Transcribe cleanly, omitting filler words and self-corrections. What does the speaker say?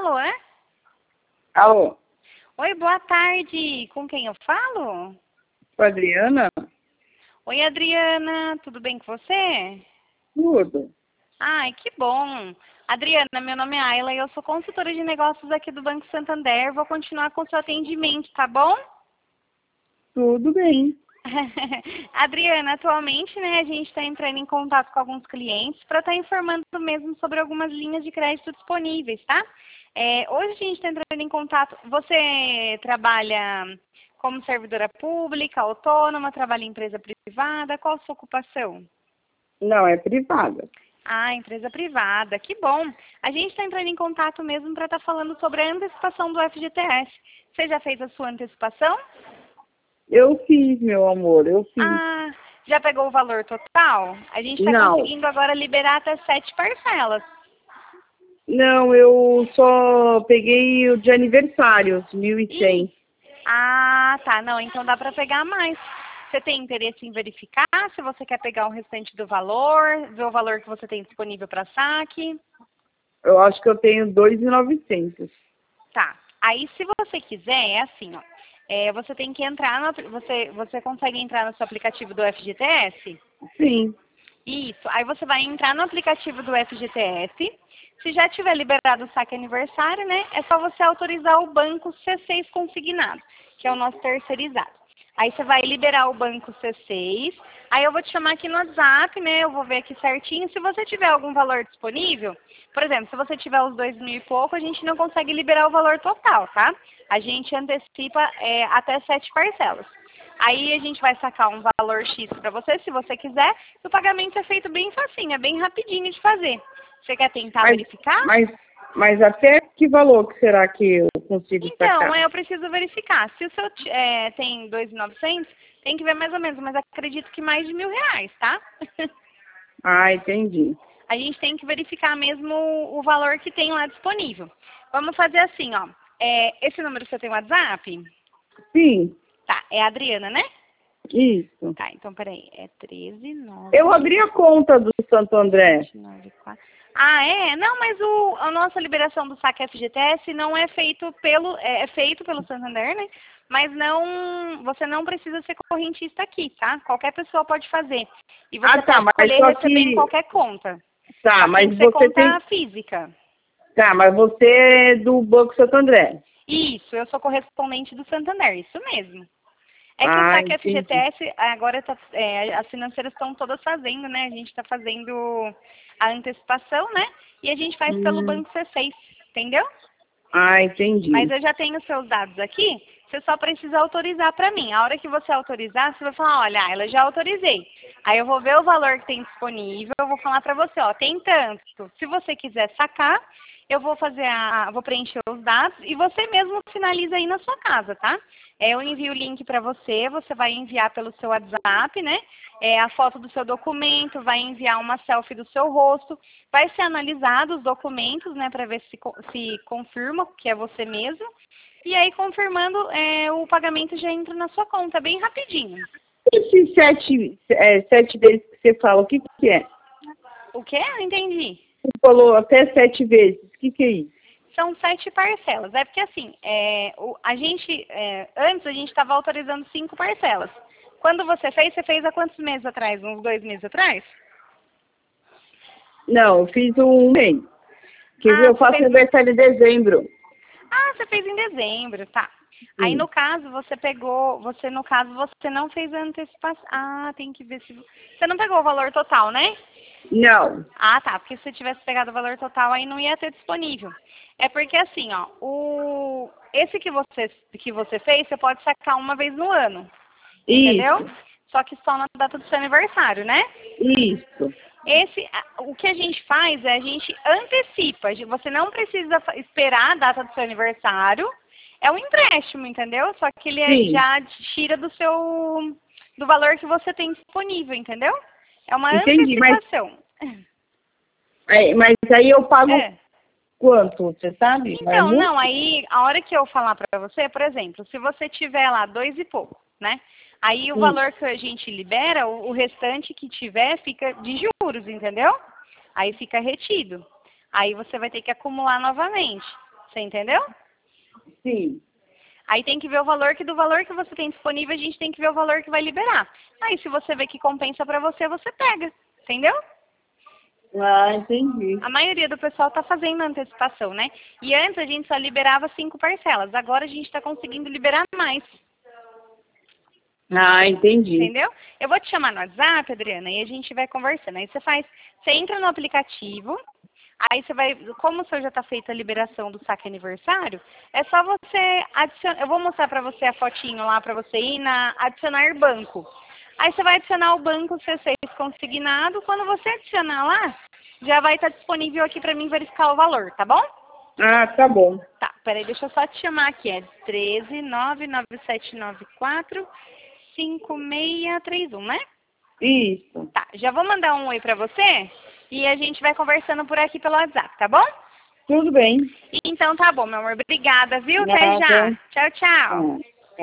Alô, é? Alô, Oi, boa tarde. Com quem eu falo? com a Adriana? Oi, Adriana. Tudo bem com você? Tudo. Ai, que bom. Adriana, meu nome é Ayla e eu sou consultora de negócios aqui do Banco Santander. Vou continuar com o seu atendimento, tá bom? Tudo bem. Adriana, atualmente, né, a gente está entrando em contato com alguns clientes para estar informando mesmo sobre algumas linhas de crédito disponíveis, tá? Hoje a gente está entrando em contato. Você trabalha como servidora pública, autônoma, trabalha em empresa privada? Qual a sua ocupação? Não, é privada. Ah, empresa privada, que bom. A gente está entrando em contato mesmo para estar falando sobre a antecipação do FGTS. Você já fez a sua antecipação? Eu fiz, meu amor, eu fiz. Ah, já pegou o valor total? A gente está Não, conseguindo agora liberar até 7 parcelas. não, eu só peguei o de aniversário, os 1.100. Ah, tá. Não, então dá para pegar mais. Você tem interesse em verificar se você quer pegar o restante do valor, ver o valor que você tem disponível para saque? Eu acho que eu tenho 2.900. Tá. Aí, se você quiser, é assim, ó. Você tem que entrar você consegue entrar no seu aplicativo do FGTS? Sim. Isso. Aí você vai entrar no aplicativo do FGTS. Se já tiver liberado o saque aniversário, né? É só você autorizar o banco C6 consignado, que é o nosso terceirizado. Aí você vai liberar o banco C6. Aí eu vou te chamar aqui no WhatsApp, né? Eu vou ver aqui certinho. Se você tiver algum valor disponível, por exemplo, se você tiver os 2.000 e pouco, a gente não consegue liberar o valor total, tá? A gente antecipa até 7 parcelas. Aí a gente vai sacar um valor X para você, se você quiser. E o pagamento é feito bem facinho, é bem rapidinho de fazer. Você quer tentar Mas, verificar? mas, mas até que valor que será que eu consigo Então, sacar? eu preciso verificar. Se o seu tem 2.900, tem que ver mais ou menos, mas acredito que mais de R$ 1.000, tá? Ah, entendi. A gente tem que verificar mesmo o valor que tem lá disponível. Vamos fazer assim, ó. Esse número você tem WhatsApp? Sim, Tá, é a Adriana, né? isso. Tá, então peraí. É 13 9 Eu abri a conta do Santo André. 94. Ah, é? Não, mas a nossa liberação do saque FGTS não é feito pelo, é feito pelo Santander, né? Mas não, você não precisa ser correntista aqui, tá? Qualquer pessoa pode fazer. E você Ah, tá, pode mas escolher só receber em que... qualquer conta. Tá, Só que tem mas que ser você conta tem... física. Tá, mas você é do Banco Santo André. Isso, eu sou correspondente do Santander, isso mesmo. É que o Ah, saque entendi. FGTS, agora as financeiras estão todas fazendo, né? A gente está fazendo a antecipação, né? E a gente faz pelo Hum. Banco C6, entendeu? Ah, entendi. Mas eu já tenho os seus dados aqui, você só precisa autorizar para mim. A hora que você autorizar, você vai falar, olha, ela já autorizei. Aí eu vou ver o valor que tem disponível, eu vou falar para você, ó, tem tanto. Se você quiser sacar, eu vou vou preencher os dados e você mesmo finaliza aí na sua casa, tá? Eu envio o link para você, você vai enviar pelo seu WhatsApp, né? A foto do seu documento, vai enviar uma selfie do seu rosto, vai ser analisado os documentos, né, para ver se confirma que é você mesmo. E aí, confirmando, o pagamento já entra na sua conta, bem rapidinho. Esses 7 vezes que você fala, o que que é? O quê? Não entendi. Você falou até 7 vezes, o que que é isso? São 7 parcelas. É porque assim, antes a gente estava autorizando 5 parcelas. Quando você fez há quantos meses atrás? Uns 2 meses atrás? Não, eu fiz um mês. Quer dizer, Ah, eu faço aniversário em dezembro. você fez em dezembro, tá. Aí Sim. no caso, você não fez a antecipação. Ah, tem que ver se... Você não pegou o valor total, né? Não. Ah, tá. Porque se você tivesse pegado o valor total, aí não ia ter disponível. É porque assim, ó, esse que você fez, você pode sacar uma vez no ano. Entendeu? Isso, Só que só na data do seu aniversário, né? isso. O que a gente faz é a gente antecipa. Você não precisa esperar a data do seu aniversário. É um empréstimo, entendeu? Só que ele Sim, já tira do valor que você tem disponível, entendeu? É uma entendi. antecipação. Mas aí eu pago É. quanto, você sabe? Vai Então, muito? não, aí a hora que eu falar para você, por exemplo, se você tiver lá 2 e pouco, né? Aí o Hum. valor que a gente libera, o restante que tiver fica de juros, entendeu? Aí fica retido. Aí você vai ter que acumular novamente. Você entendeu? Sim. Aí tem que ver o valor que do valor que você tem disponível, a gente tem que ver o valor que vai liberar. Aí se você vê que compensa pra você, você pega. Entendeu? Ah, entendi. A maioria do pessoal tá fazendo antecipação, né? E antes a gente só liberava 5 parcelas. Agora a gente tá conseguindo liberar mais. Ah, entendi. Entendeu? Eu vou te chamar no WhatsApp, Adriana, e a gente vai conversando. Aí você entra no aplicativo, aí você vai, como o seu já está feita a liberação do saque aniversário, é só você adicionar, eu vou mostrar para você a fotinho lá para você ir na adicionar banco. Aí você vai adicionar o banco C6 consignado, quando você adicionar lá, já vai estar disponível aqui para mim verificar o valor, tá bom? Ah, tá bom. Tá, peraí, deixa eu só te chamar aqui, é 13997945631, né? Isso. Tá, já vou mandar um oi pra você e a gente vai conversando por aqui pelo WhatsApp, tá bom? Tudo bem. Então tá bom, meu amor. Obrigada, viu? Até Nada. já. Tchau, tchau. Ah.